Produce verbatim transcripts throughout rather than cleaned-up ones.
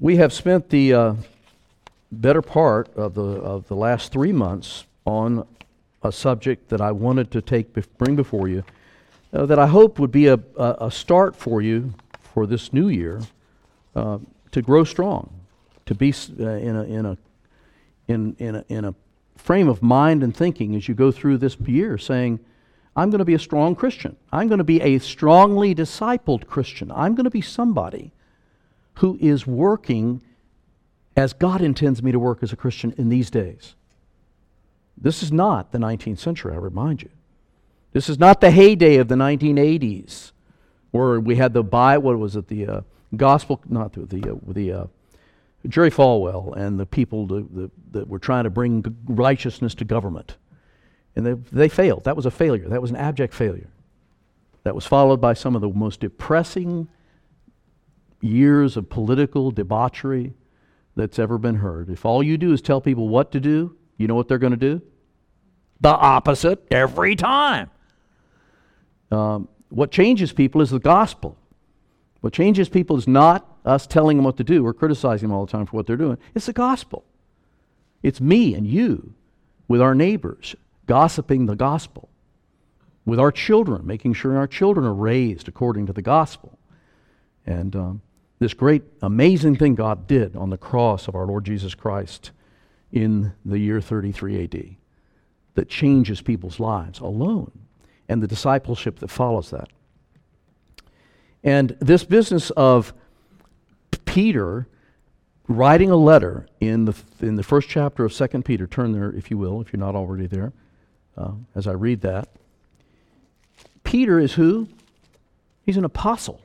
We have spent the uh, better part of the of the last three months on a subject that I wanted to take bef- bring before you, uh, that I hope would be a, a, a start for you for this new year, uh, to grow strong, to be uh, in a in a in in a, in a frame of mind and thinking as you go through this year, saying, I'm going to be a strong Christian. I'm going to be a strongly discipled Christian. I'm going to be somebody who is working as God intends me to work as a Christian in these days. This is not the nineteenth century, I remind you. This is not the heyday of the nineteen eighties, where we had the by what was it the uh, gospel, not the the, uh, the uh, Jerry Falwell and the people to, the, that were trying to bring righteousness to government, and they they failed. That was a failure. That was an abject failure. That was followed by some of the most depressing years of political debauchery that's ever been heard. If all you do is tell people what to do, you know what they're going to do? The opposite every time. Um, what changes people is the gospel. What changes people is not us telling them what to do or criticizing them all the time for what they're doing. It's the gospel. It's me and you with our neighbors gossiping the gospel. With our children, making sure our children are raised according to the gospel. And um, this great, amazing thing God did on the cross of our Lord Jesus Christ in the year thirty-three A D that changes people's lives alone, and the discipleship that follows that. And this business of Peter writing a letter in the in the first chapter of Second Peter, turn there if you will, if you're not already there, uh, as I read that. Peter is who? He's an apostle.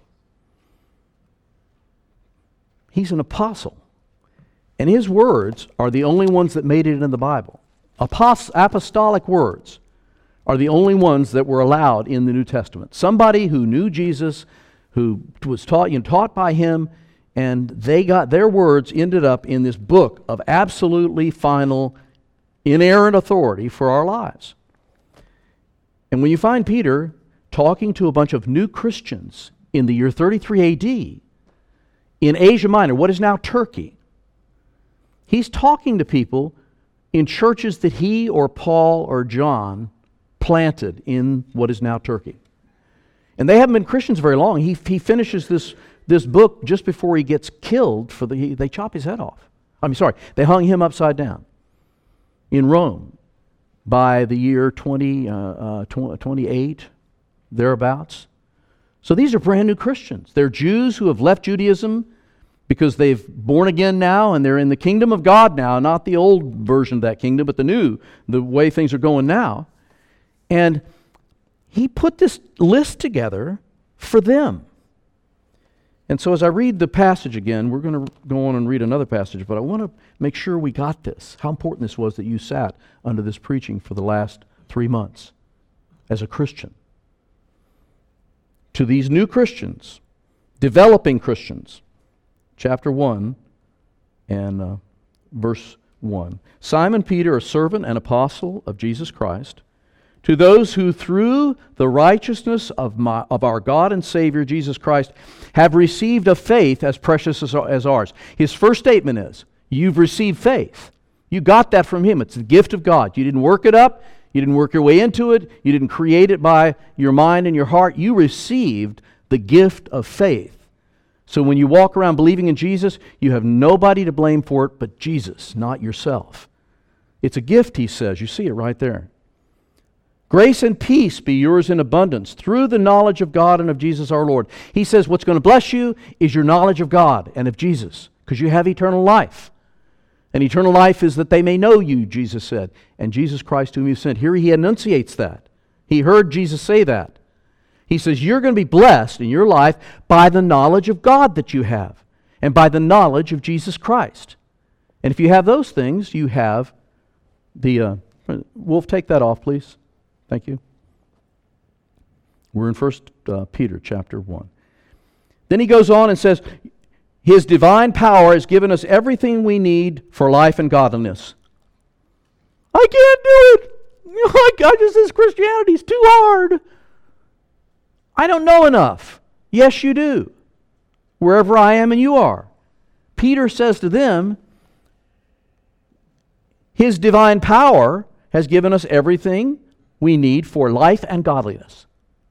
He's an apostle. And his words are the only ones that made it in the Bible. Apost- apostolic words are the only ones that were allowed in the New Testament. Somebody who knew Jesus, who was taught, you know, taught by him, and they got their words ended up in this book of absolutely final, inerrant authority for our lives. And when you find Peter talking to a bunch of new Christians in the year thirty-three A D, in Asia Minor, what is now Turkey, he's talking to people in churches that he or Paul or John planted in what is now Turkey. And they haven't been Christians very long. He, he finishes this, this book just before he gets killed. For the they chop his head off. I mean, sorry, they hung him upside down in Rome by the year twenty, uh, uh, twenty-eight, thereabouts. So these are brand new Christians. They're Jews who have left Judaism because they've born again now and they're in the kingdom of God now, not the old version of that kingdom, but the new, the way things are going now. And he put this list together for them. And so as I read the passage again, we're going to go on and read another passage, but I want to make sure we got this, how important this was that you sat under this preaching for the last three months as a Christian. To these new Christians, developing Christians, chapter one and uh, verse one. Simon Peter, a servant and apostle of Jesus Christ, to those who through the righteousness of, my, of our God and Savior Jesus Christ have received a faith as precious as, as ours. His first statement is, you've received faith. You got that from Him. It's the gift of God. You didn't work it up. You didn't work your way into it. You didn't create it by your mind and your heart. You received the gift of faith. So when you walk around believing in Jesus, you have nobody to blame for it but Jesus, not yourself. It's a gift, he says. You see it right there. Grace and peace be yours in abundance through the knowledge of God and of Jesus our Lord. He says what's going to bless you is your knowledge of God and of Jesus, because you have eternal life. And eternal life is that they may know you, Jesus said, and Jesus Christ whom you sent. Here he enunciates that. He heard Jesus say that. He says you're going to be blessed in your life by the knowledge of God that you have and by the knowledge of Jesus Christ. And if you have those things, you have the... Uh, Wolf, take that off, please. Thank you. We're in First uh, Peter chapter one. Then he goes on and says, His divine power has given us everything we need for life and godliness. I can't do it. I, I just, this Christianity is too hard. I don't know enough. Yes, you do. Wherever I am and you are. Peter says to them, His divine power has given us everything we need for life and godliness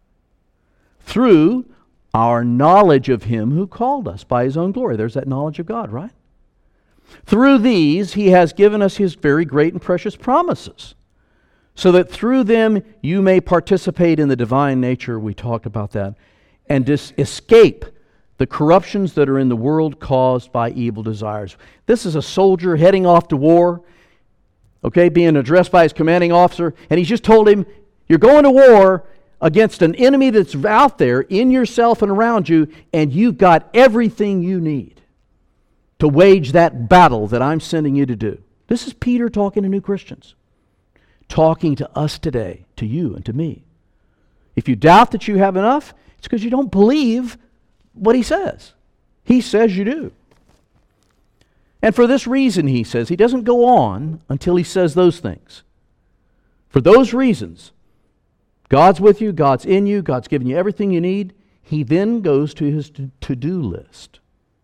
through our knowledge of Him who called us by His own glory. There's that knowledge of God, right? Through these, He has given us His very great and precious promises, so that through them you may participate in the divine nature. We talked about that. And dis- escape the corruptions that are in the world caused by evil desires. This is a soldier heading off to war, okay, being addressed by his commanding officer, and he's just told him, you're going to war against an enemy that's out there in yourself and around you, and you've got everything you need to wage that battle that I'm sending you to do. This is Peter talking to new Christians, talking to us today, to you and to me. If you doubt that you have enough, it's because you don't believe what he says. He says you do. And for this reason, he says, he doesn't go on until he says those things. For those reasons, God's with you, God's in you, God's given you everything you need. He then goes to his to-do list.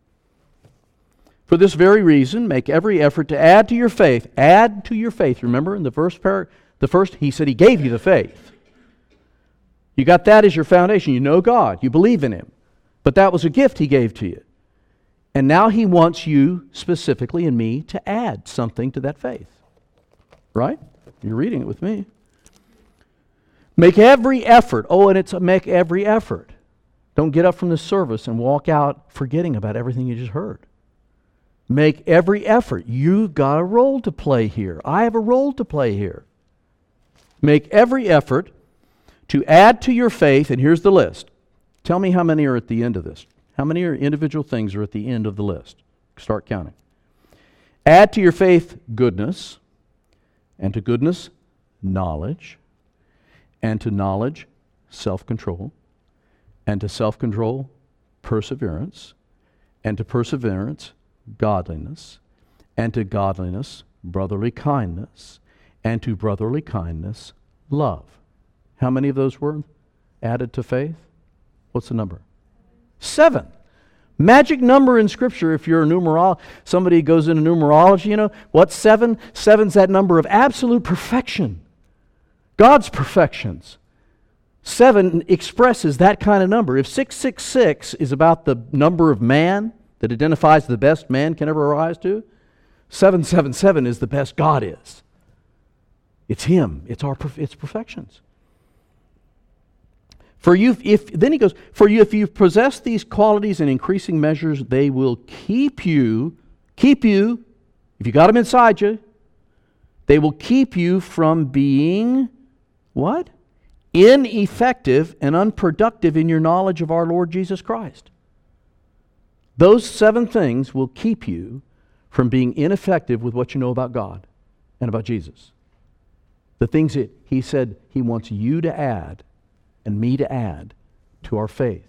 For this very reason, make every effort to add to your faith. Add to your faith. Remember in the first par- the first, he said he gave you the faith. You got that as your foundation. You know God. You believe in Him. But that was a gift He gave to you. And now He wants you, specifically and me, to add something to that faith. Right? You're reading it with me. Make every effort. Oh, and it's a make every effort. Don't get up from the service and walk out forgetting about everything you just heard. Make every effort. You've got a role to play here. I have a role to play here. Make every effort to add to your faith, and here's the list. Tell me how many are at the end of this. How many are individual things are at the end of the list? Start counting. Add to your faith goodness, and to goodness, knowledge, and to knowledge, self-control, and to self-control, perseverance, and to perseverance, godliness, and to godliness, brotherly kindness, and to brotherly kindness, love. How many of those were added to faith? What's the number? Seven. Magic number in Scripture. If you're a numerologist, somebody goes into numerology, you know, what's seven? Seven's that number of absolute perfection. God's perfections. Seven expresses that kind of number. If six six six is about the number of man that identifies the best man can ever rise to, seven seven seven is the best God is. It's Him. It's our it's perfections. For you, if then he goes, for you, if you possess these qualities in increasing measures, they will keep you, keep you, if you got them inside you, they will keep you from being, what? Ineffective and unproductive in your knowledge of our Lord Jesus Christ. Those seven things will keep you from being ineffective with what you know about God and about Jesus. The things that He said He wants you to add and me to add to our faith.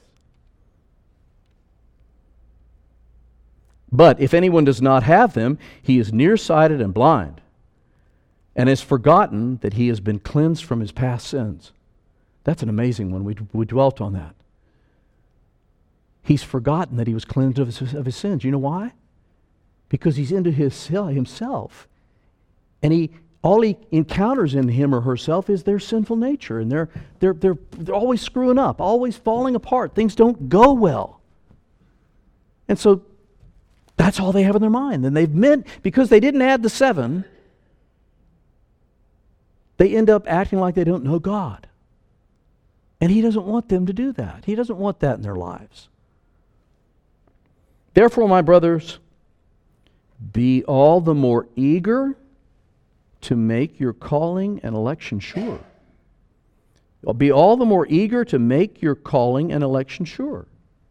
But if anyone does not have them, he is nearsighted and blind, and has forgotten that he has been cleansed from his past sins. That's an amazing one. We, we dwelt on that. He's forgotten that he was cleansed of his, of his sins. You know why? Because he's into his, himself. And he all he encounters in him or herself is their sinful nature. And they're, they're, they're, they're always screwing up, always falling apart. Things don't go well. And so that's all they have in their mind. And they've meant, because they didn't add the seven, they end up acting like they don't know God. And He doesn't want them to do that. He doesn't want that in their lives. Therefore, my brothers, be all the more eager to make your calling and election sure. Be all the more eager to make your calling and election sure.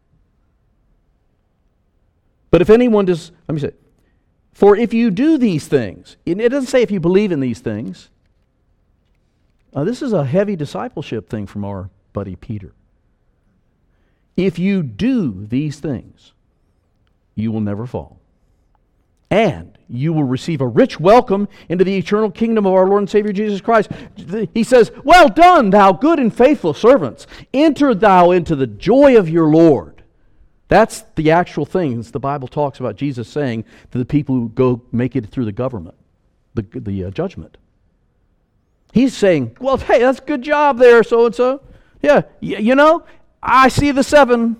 But if anyone does, let me say, for if you do these things, it doesn't say if you believe in these things. Uh, this is a heavy discipleship thing from our buddy Peter. If you do these things, you will never fall. And you will receive a rich welcome into the eternal kingdom of our Lord and Savior Jesus Christ. He says, well done, thou good and faithful servants. Enter thou into the joy of your Lord. That's the actual things the Bible talks about Jesus saying to the people who go make it through the government, the, the uh, judgment. He's saying, well, hey, that's a good job there, so-and-so. Yeah, y- you know, I see the seven.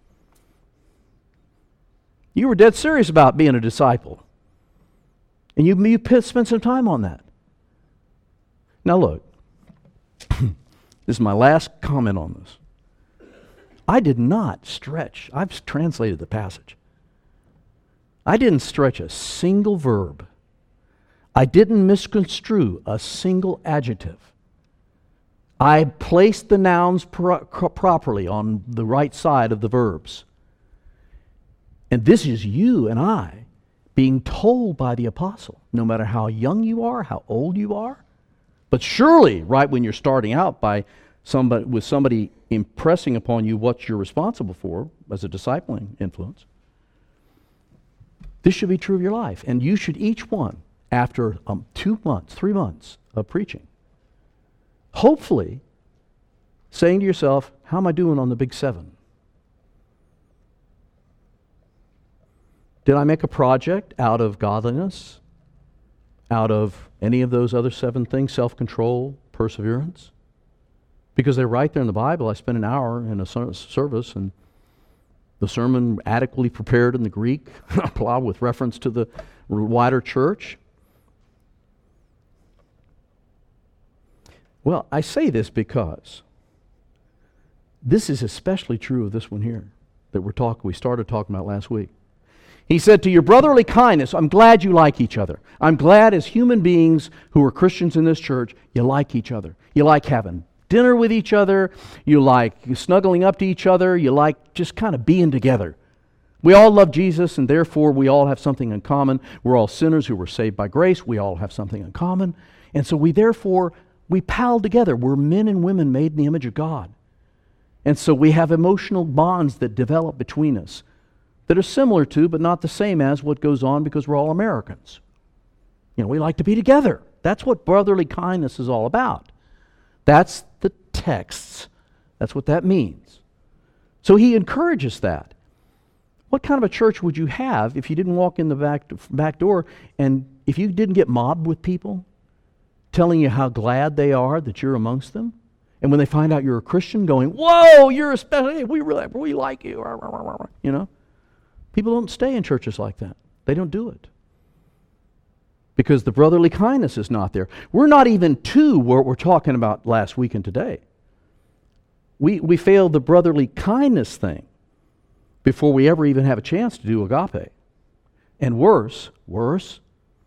You were dead serious about being a disciple. And you, you spent some time on that. Now look, this is my last comment on this. I did not stretch. I've translated the passage. I didn't stretch a single verb. I didn't misconstrue a single adjective. I placed the nouns pro- properly on the right side of the verbs. And this is you and I being told by the apostle, no matter how young you are, how old you are, but surely right when you're starting out by somebody with somebody impressing upon you what you're responsible for as a discipling influence, this should be true of your life. And you should each one, after um, two months, three months of preaching, hopefully saying to yourself, how am I doing on the big seven? Did I make a project out of godliness? Out of any of those other seven things? Self-control, perseverance? Because they're right there in the Bible. I spent an hour in a service and the sermon adequately prepared in the Greek, with reference to the wider church. Well, I say this because this is especially true of this one here that we're talk, we started talking about last week. He said, to your brotherly kindness, I'm glad you like each other. I'm glad as human beings who are Christians in this church, you like each other. You like having dinner with each other. You like snuggling up to each other. You like just kind of being together. We all love Jesus, and therefore we all have something in common. We're all sinners who were saved by grace. We all have something in common. And so we therefore, we pal together. We're men and women made in the image of God. And so we have emotional bonds that develop between us that are similar to, but not the same as, what goes on because we're all Americans. You know, we like to be together. That's what brotherly kindness is all about. That's the texts. That's what that means. So he encourages that. What kind of a church would you have if you didn't walk in the back, back door and if you didn't get mobbed with people telling you how glad they are that you're amongst them? And when they find out you're a Christian, going, whoa, you're a special, hey, we really we like you. You know? People don't stay in churches like that. They don't do it. Because the brotherly kindness is not there. We're not even to what we're talking about last week and today. We, we failed the brotherly kindness thing before we ever even have a chance to do agape. And worse, worse,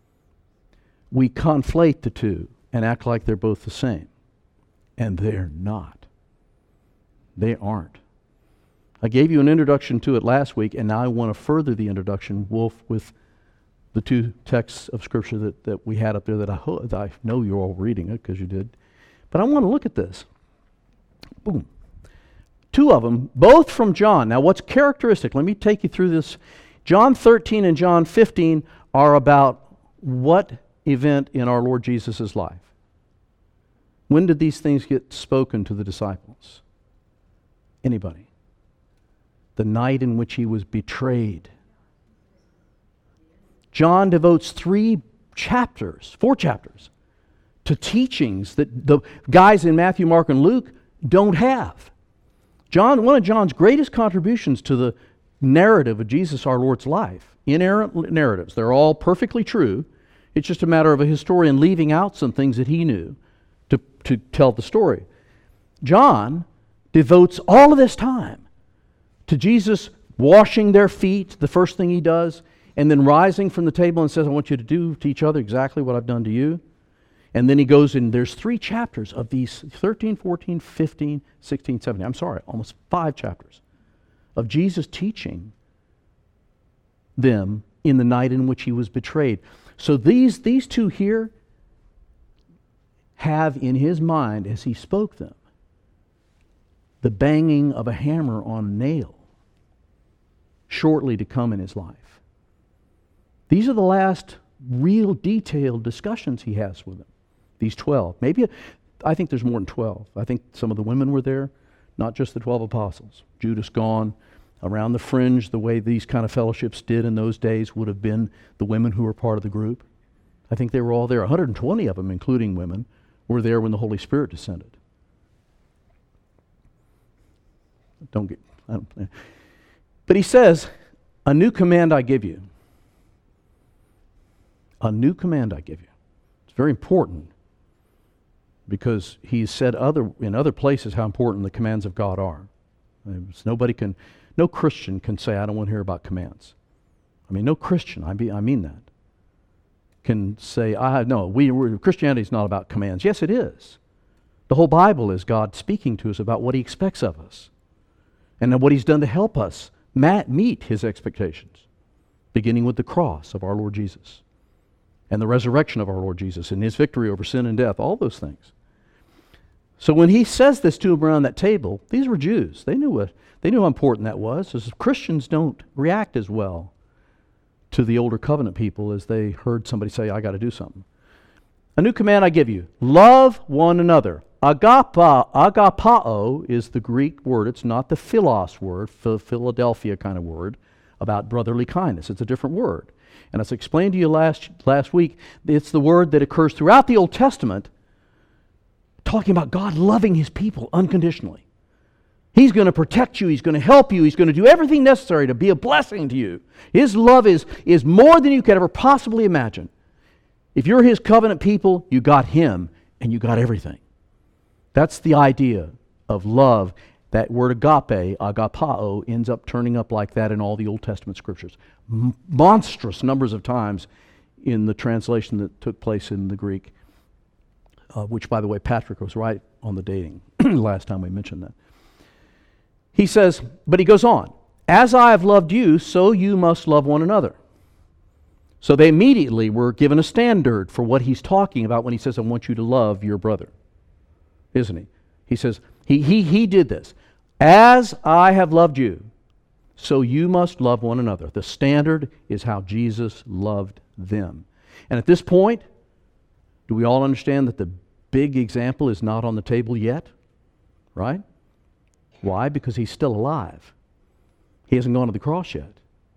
we conflate the two and act like they're both the same. And they're not. They aren't. I gave you an introduction to it last week, and now I want to further the introduction, Wolf, with the two texts of Scripture that, that we had up there that I, ho- that I know you're all reading it because you did. But I want to look at this. Boom. Two of them, both from John. Now what's characteristic, let me take you through this. John thirteen and John fifteen are about what event in our Lord Jesus' life? When did these things get spoken to the disciples? Anybody? The night in which he was betrayed. John devotes three chapters, four chapters, to teachings that the guys in Matthew, Mark, and Luke don't have. John, one of John's greatest contributions to the narrative of Jesus our Lord's life, inerrant narratives, they're all perfectly true. It's just a matter of a historian leaving out some things that he knew to, to tell the story. John devotes all of this time to Jesus washing their feet, the first thing he does, and then rising from the table and says, I want you to do to each other exactly what I've done to you. And then he goes in, there's three chapters of these, thirteen, fourteen, fifteen, sixteen, seventeen, I'm sorry, almost five chapters of Jesus teaching them in the night in which he was betrayed. So these, these two here have in his mind, as he spoke them, the banging of a hammer on a nail shortly to come in his life. These are the last real detailed discussions he has with them. These twelve. Maybe, I think there's more than twelve. I think some of the women were there, not just the twelve apostles. Judas gone, around the fringe, the way these kind of fellowships did in those days would have been the women who were part of the group. I think they were all there. one hundred twenty of them, including women, were there when the Holy Spirit descended. Don't get... I don't, but he says, a new command I give you. A new command I give you. It's very important because he's said other in other places how important the commands of God are. It's nobody can, no Christian can say, I don't want to hear about commands. I mean, no Christian, I mean, I mean that, can say, I no, we Christianity is not about commands. Yes, it is. The whole Bible is God speaking to us about what He expects of us and what He's done to help us meet His expectations, beginning with the cross of our Lord Jesus and the resurrection of our Lord Jesus and His victory over sin and death, all those things. So when He says this to them around that table, these were Jews. They knew what, they knew how important that was. As Christians don't react as well to the older covenant people as they heard somebody say, I got to do something. A new command I give you, love one another. Agapa, agapao is the Greek word. It's not the philos word, Philadelphia kind of word, about brotherly kindness. It's a different word. And as I explained to you last, last week, it's the word that occurs throughout the Old Testament talking about God loving His people unconditionally. He's going to protect you. He's going to help you. He's going to do everything necessary to be a blessing to you. His love is, is more than you could ever possibly imagine. If you're His covenant people, you got Him and you got everything. That's the idea of love. That word agape, agapao, ends up turning up like that in all the Old Testament scriptures. M- monstrous numbers of times in the translation that took place in the Greek, uh, which, by the way, Patrick was right on the dating last time we mentioned that. He says, but he goes on, as I have loved you, so you must love one another. So they immediately were given a standard for what he's talking about when he says, I want you to love your brother. Isn't he? He says, he, he, he did this. As I have loved you, so you must love one another. The standard is how Jesus loved them. And at this point, do we all understand that the big example is not on the table yet? Right? Why? Because He's still alive. He hasn't gone to the cross yet.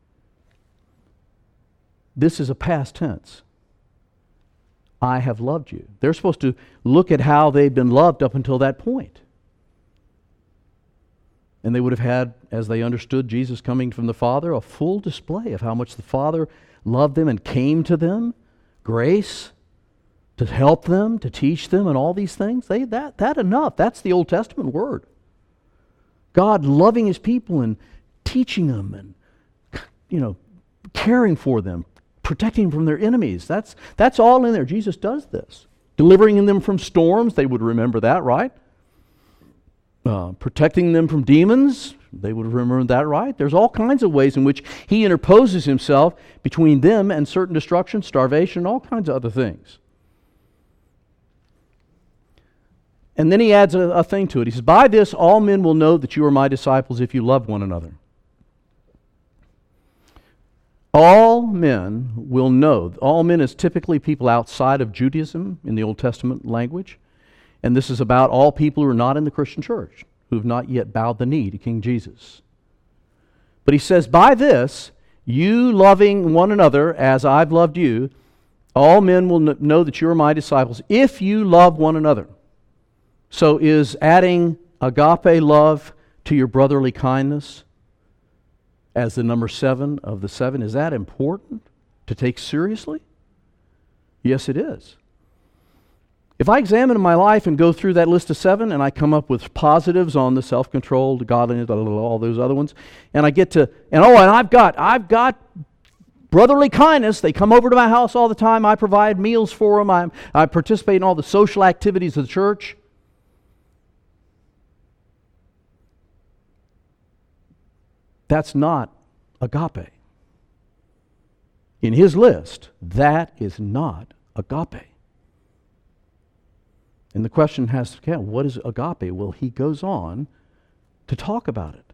This is a past tense. I have loved you. They're supposed to look at how they've been loved up until that point. And they would have had, as they understood Jesus coming from the Father, a full display of how much the Father loved them and came to them, grace to help them, to teach them, and all these things. They that that enough. That's the Old Testament word. God loving His people and teaching them and, you know, caring for them, protecting them from their enemies. That's that's all in there. Jesus does this. Delivering them from storms, they would remember that, right? Uh, protecting them from demons, they would remember that, right? There's all kinds of ways in which He interposes Himself between them and certain destruction, starvation, all kinds of other things. And then He adds a, a thing to it. He says, by this all men will know that you are my disciples if you love one another. All men will know. All men is typically people outside of Judaism in the Old Testament language. And this is about all people who are not in the Christian church, who have not yet bowed the knee to King Jesus. But he says, by this, you loving one another as I've loved you, all men will kn- know that you are my disciples if you love one another. So is adding agape love to your brotherly kindness as the number seven of the seven, is that important to take seriously? Yes, it is. If I examine my life and go through that list of seven and I come up with positives on the self-control, the godliness, all those other ones, and I get to, and oh, and I've got, I've got brotherly kindness. They come over to my house all the time. I provide meals for them. I, I participate in all the social activities of the church. That's not agape. In his list, that is not agape. And the question has to come, what is agape? Well, he goes on to talk about it.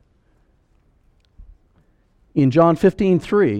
In John fifteen three,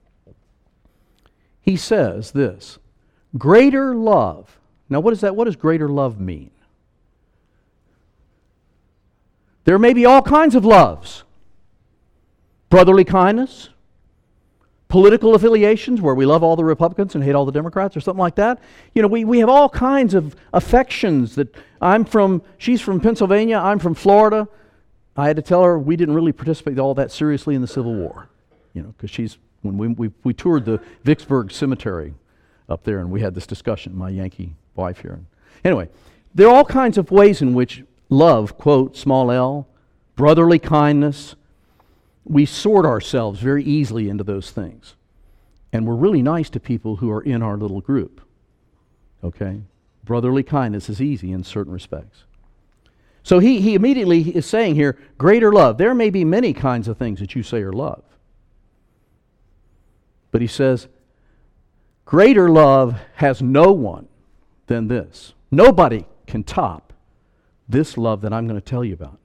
he says this, greater love. Now what is that? What does greater love mean? There may be all kinds of loves. Brotherly kindness. Political affiliations, where we love all the Republicans and hate all the Democrats or something like that. You know, we, we have all kinds of affections that I'm from, she's from Pennsylvania, I'm from Florida. I had to tell her we didn't really participate all that seriously in the Civil War. You know, because she's, when we, we, we toured the Vicksburg Cemetery up there and we had this discussion, my Yankee wife here. Anyway, there are all kinds of ways in which love, quote, small l, brotherly kindness, we sort ourselves very easily into those things. And we're really nice to people who are in our little group. Okay? Brotherly kindness is easy in certain respects. So he, he immediately is saying here, greater love. There may be many kinds of things that you say are love. But he says, greater love has no one than this. Nobody can top this love that I'm going to tell you about.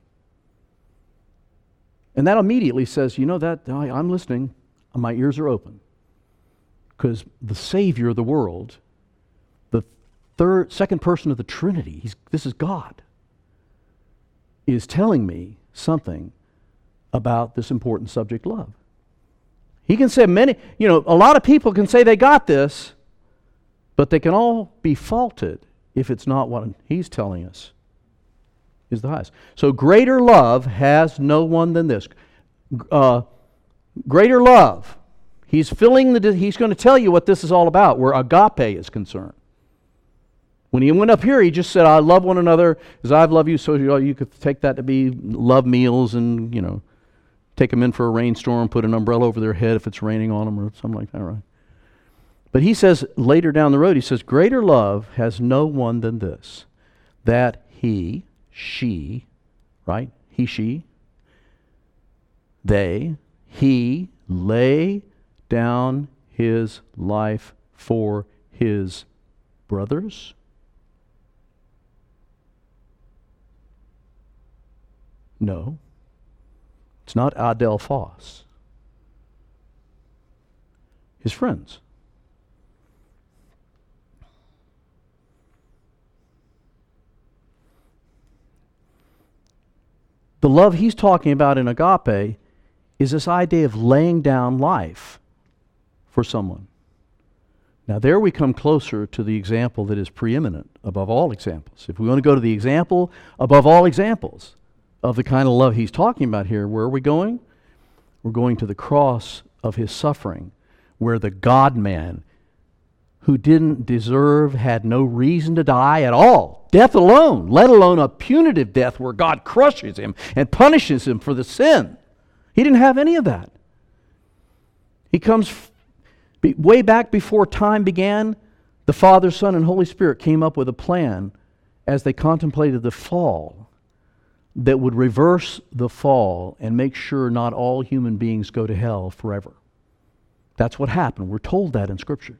And that immediately says, you know that, I, I'm listening, my ears are open. Because the Savior of the world, the third, second person of the Trinity, he's, this is God, is telling me something about this important subject, love. He can say many, you know, a lot of people can say they got this, but they can all be faulted if it's not what he's telling us is the highest. So greater love has no one than this. Uh, greater love. He's filling the. He's going to tell you what this is all about, where agape is concerned. When he went up here, he just said, "I love one another as I've loved you." So you, know, you could take that to be love meals, and you know, take them in for a rainstorm, put an umbrella over their head if it's raining on them, or something like that, right? But he says later down the road, he says, "Greater love has no one than this, that he." She, right? He, she, they, he lay down his life for his brothers. No, it's not adelphos. His friends. The love he's talking about in agape is this idea of laying down life for someone. Now there we come closer to the example that is preeminent above all examples. If we want to go to the example above all examples of the kind of love he's talking about here, where are we going? We're going to the cross of his suffering, where the God-man, who didn't deserve, had no reason to die at all, death alone, let alone a punitive death where God crushes him and punishes him for the sin. He didn't have any of that. He comes f- be, way back before time began. The Father, Son, and Holy Spirit came up with a plan as they contemplated the fall that would reverse the fall and make sure not all human beings go to hell forever. That's what happened. We're told that in Scripture.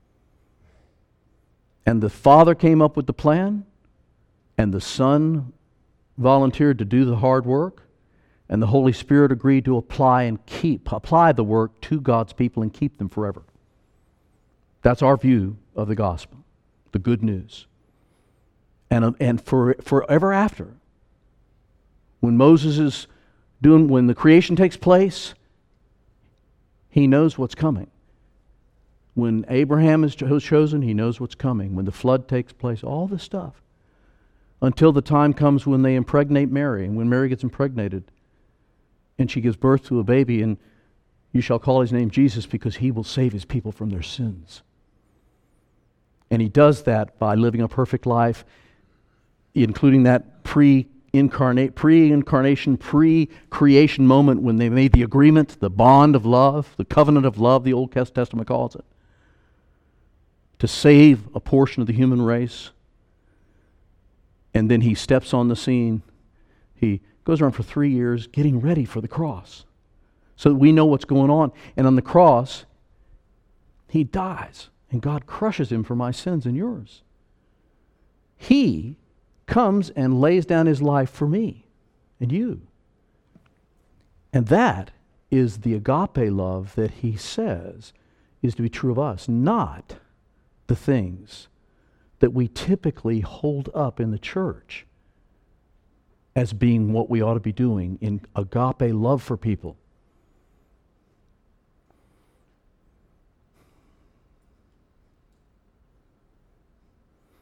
And the Father came up with the plan, and the Son volunteered to do the hard work, and the Holy Spirit agreed to apply and keep, apply the work to God's people and keep them forever. That's our view of the gospel, the good news. And, and for, forever after, when Moses is doing, when the creation takes place, he knows what's coming. When Abraham is chosen, he knows what's coming. When the flood takes place, all this stuff. Until the time comes when they impregnate Mary, and when Mary gets impregnated, and she gives birth to a baby, and you shall call his name Jesus because he will save his people from their sins. And he does that by living a perfect life, including that pre-incarnate, pre-incarnation, pre-creation moment when they made the agreement, the bond of love, the covenant of love, the Old Testament calls it, to save a portion of the human race. And then he steps on the scene. He goes around for three years getting ready for the cross so that we know what's going on. And on the cross, he dies, and God crushes him for my sins and yours. He comes and lays down his life for me and you. And that is the agape love that he says is to be true of us, not the things that we typically hold up in the church as being what we ought to be doing in agape love for people.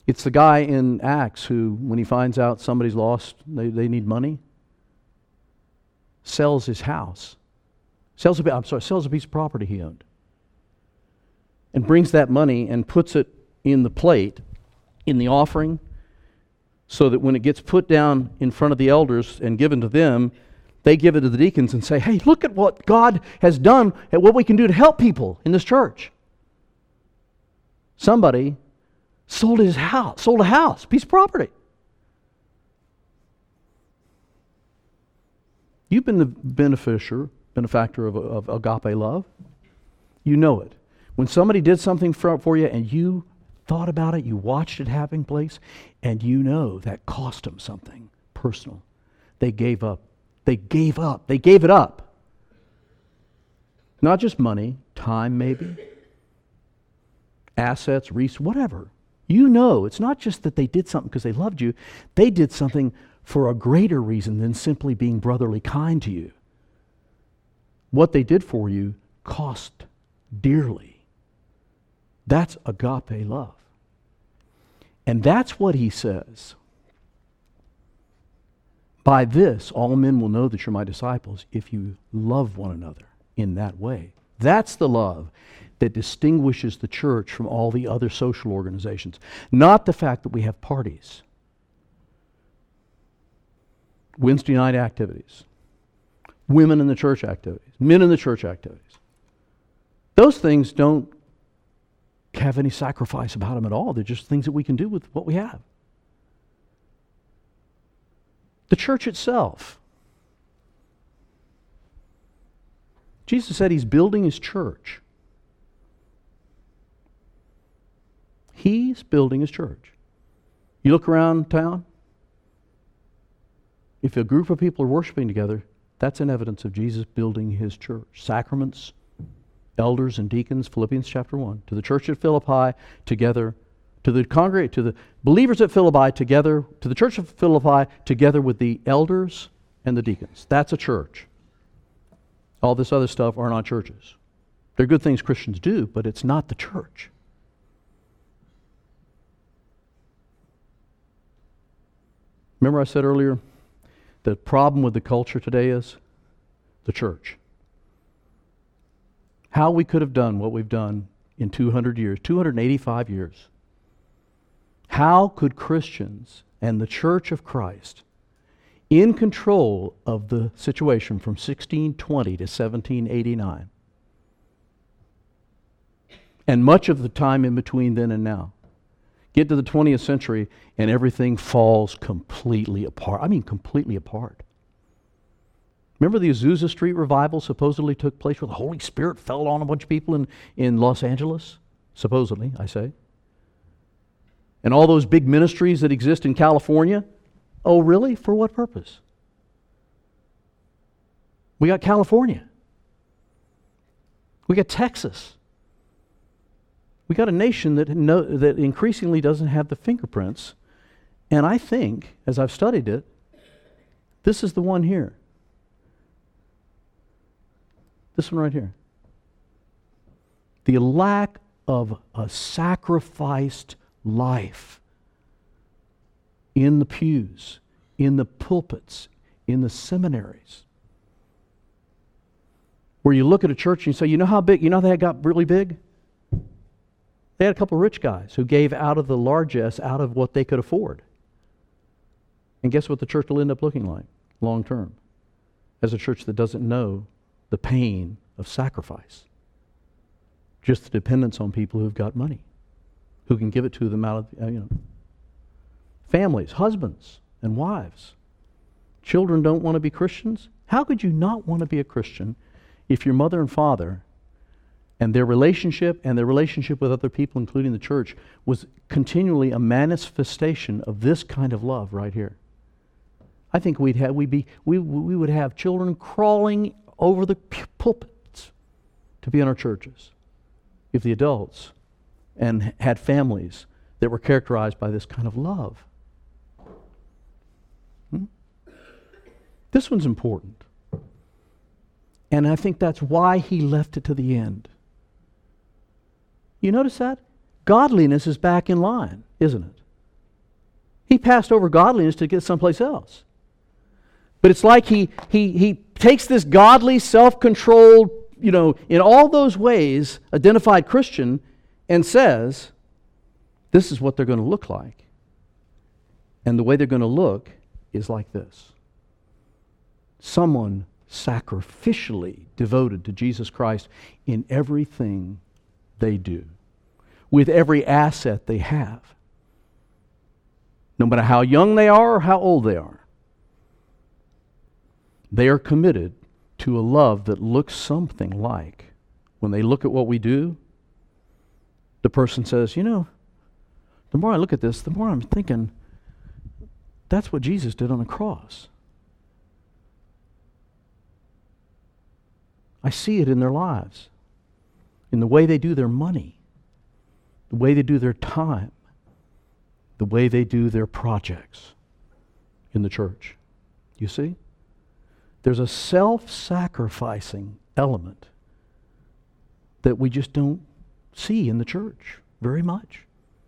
It's the guy in Acts who, when he finds out somebody's lost, they, they need money, sells his house, sells a, I'm sorry, sells a piece of property he owned, and brings that money and puts it in the plate, in the offering, so that when it gets put down in front of the elders and given to them, they give it to the deacons and say, hey, look at what God has done and what we can do to help people in this church. Somebody sold his house, sold a house, piece of property. You've been the beneficiary, benefactor of, of agape love. You know it. When somebody did something for, for you and you thought about it, you watched it having place, and you know that cost them something personal. They gave up. They gave up. They gave it up. Not just money, time maybe, assets, resources, whatever. You know, it's not just that they did something because they loved you. They did something for a greater reason than simply being brotherly kind to you. What they did for you cost dearly. That's agape love. And that's what he says. By this, all men will know that you're my disciples if you love one another in that way. That's the love that distinguishes the church from all the other social organizations. Not the fact that we have parties, Wednesday night activities, women in the church activities, men in the church activities. Those things don't have any sacrifice about them at all. They're just things that we can do with what we have. The church itself. Jesus said he's building his church. He's building his church. You look around town, if a group of people are worshiping together, that's an evidence of Jesus building his church. Sacraments, elders and deacons, Philippians chapter one. To the church at Philippi, together. To the congregate, to the believers at Philippi, together. To the church of Philippi, together with the elders and the deacons. That's a church. All this other stuff are not churches. They're good things Christians do, but it's not the church. Remember I said earlier, the problem with the culture today is the church. How we could have done what we've done in two hundred years, two hundred eighty-five years. How could Christians and the Church of Christ, in control of the situation from sixteen twenty to seventeen eighty-nine, and much of the time in between then and now, get to the twentieth century and everything falls completely apart. I mean completely apart. Remember the Azusa Street revival supposedly took place where the Holy Spirit fell on a bunch of people in, in Los Angeles? Supposedly, I say. And all those big ministries that exist in California? Oh, really? For what purpose? We got California. We got Texas. We got a nation that no, that increasingly doesn't have the fingerprints. And I think, as I've studied it, this is the one here. This one right here. The lack of a sacrificed life in the pews, in the pulpits, in the seminaries. Where you look at a church and you say, you know how big, you know how they got really big? They had a couple of rich guys who gave out of the largesse, out of what they could afford. And guess what the church will end up looking like long term? As a church that doesn't know the pain of sacrifice. Just the dependence on people who've got money, who can give it to them out of, you know. Families, husbands and wives. Children don't want to be Christians. How could you not want to be a Christian if your mother and father and their relationship and their relationship with other people, including the church, was continually a manifestation of this kind of love right here? I think we'd have we'd be we we would have children crawling over the pulpits to be in our churches if the adults and had families that were characterized by this kind of love. Hmm? This one's important. And I think that's why he left it to the end. You notice that? Godliness is back in line, isn't it? He passed over godliness to get someplace else. But it's like he he he takes this godly, self-controlled, you know, in all those ways, identified Christian, and says, this is what they're going to look like. And the way they're going to look is like this. Someone sacrificially devoted to Jesus Christ in everything they do, with every asset they have, no matter how young they are or how old they are. They are committed to a love that looks something like, when they look at what we do, the person says, you know, the more I look at this, the more I'm thinking, that's what Jesus did on the cross. I see it in their lives, in the way they do their money, the way they do their time, the way they do their projects in the church. You see? There's a self-sacrificing element that we just don't see in the church very much.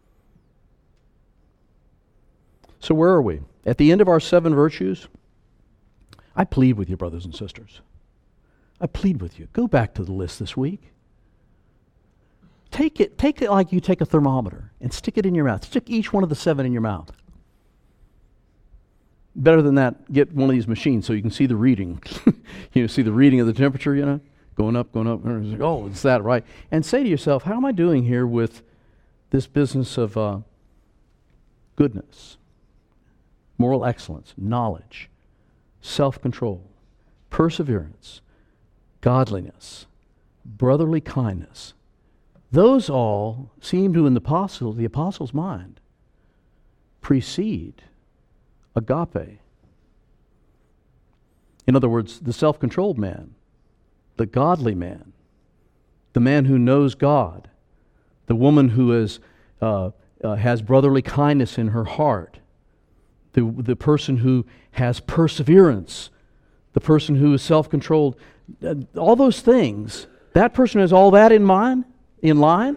So where are we? At the end of our seven virtues, I plead with you, brothers and sisters. I plead with you. Go back to the list this week. Take it, take it like you take a thermometer and stick it in your mouth. Stick each one of the seven in your mouth. Better than that, get one of these machines so you can see the reading. You know, see the reading of the temperature, you know, going up, going up. And it's like, oh, it's that, right? And say to yourself, how am I doing here with this business of uh, goodness, moral excellence, knowledge, self-control, perseverance, godliness, brotherly kindness? Those all seem to, in the apostle, the apostle's mind, precede agape. In other words, the self-controlled man, the godly man, the man who knows God, the woman who is, uh, uh, has brotherly kindness in her heart, the, the person who has perseverance, the person who is self-controlled, uh, all those things, that person who has all that in mind, in line,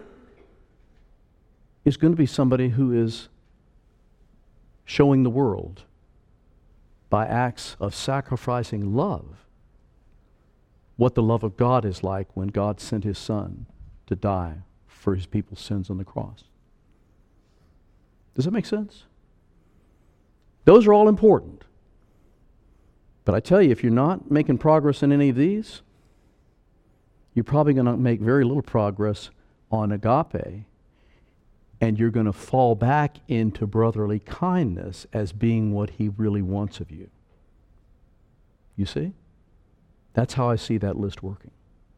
is going to be somebody who is showing the world by acts of sacrificing love what the love of God is like when God sent His Son to die for His people's sins on the cross. Does that make sense? Those are all important. But I tell you, if you're not making progress in any of these, you're probably going to make very little progress on agape, and you're going to fall back into brotherly kindness as being what He really wants of you. You see? That's how I see that list working.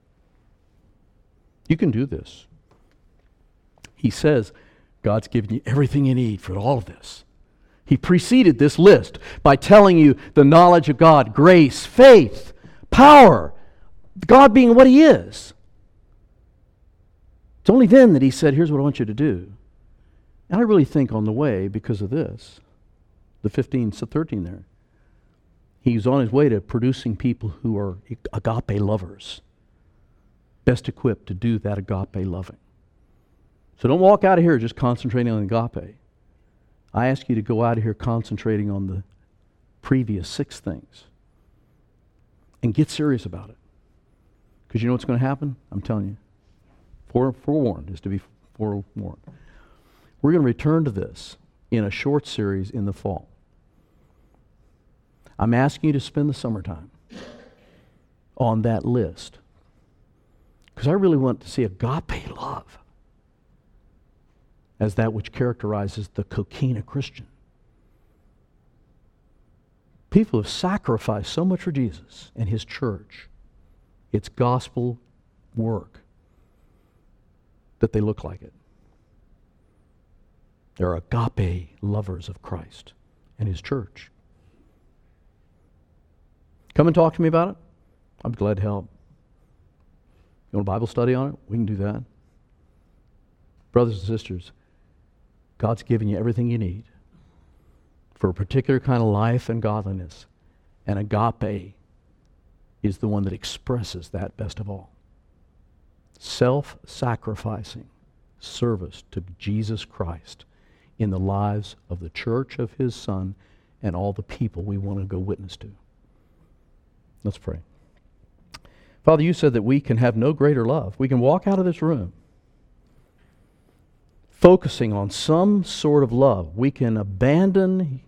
You can do this. He says God's given you everything you need for all of this. He preceded this list by telling you the knowledge of God, grace, faith, power, God being what He is. It's only then that He said, here's what I want you to do. And I really think on the way, because of this, the fifteen, so thirteen there, He's on His way to producing people who are agape lovers, best equipped to do that agape loving. So don't walk out of here just concentrating on agape. I ask you to go out of here concentrating on the previous six things and get serious about it. Because you know what's going to happen? I'm telling you. Fore, forewarned is to be forewarned. We're going to return to this in a short series in the fall. I'm asking you to spend the summertime on that list. Because I really want to see agape love as that which characterizes the coquina Christian. People have sacrificed so much for Jesus and His church. It's gospel work that they look like it. They're agape lovers of Christ and His church. Come and talk to me about it. I'm glad to help. You want a Bible study on it? We can do that. Brothers and sisters, God's given you everything you need for a particular kind of life and godliness. And agape is the one that expresses that best of all. Self-sacrificing service to Jesus Christ in the lives of the church of his Son and all the people we want to go witness to. Let's pray. Father, you said that we can have no greater love. We can walk out of this room focusing on some sort of love. We can abandon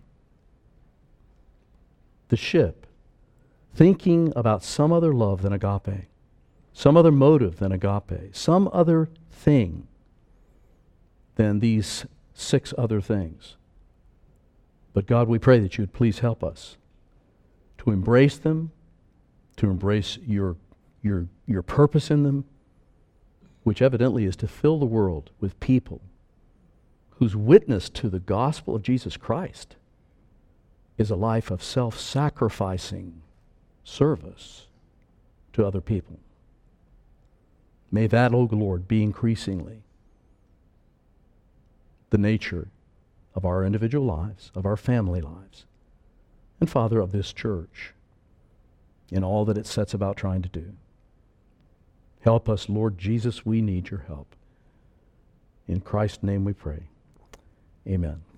the ship thinking about some other love than agape, some other motive than agape, some other thing than these six other things. But God, we pray that you would please help us to embrace them, to embrace your, your, your purpose in them, which evidently is to fill the world with people whose witness to the gospel of Jesus Christ is a life of self-sacrificing service to other people. May that, O Lord, be increasingly the nature of our individual lives, of our family lives, and, Father, of this church in all that it sets about trying to do. Help us, Lord Jesus, we need your help. In Christ's name we pray. Amen.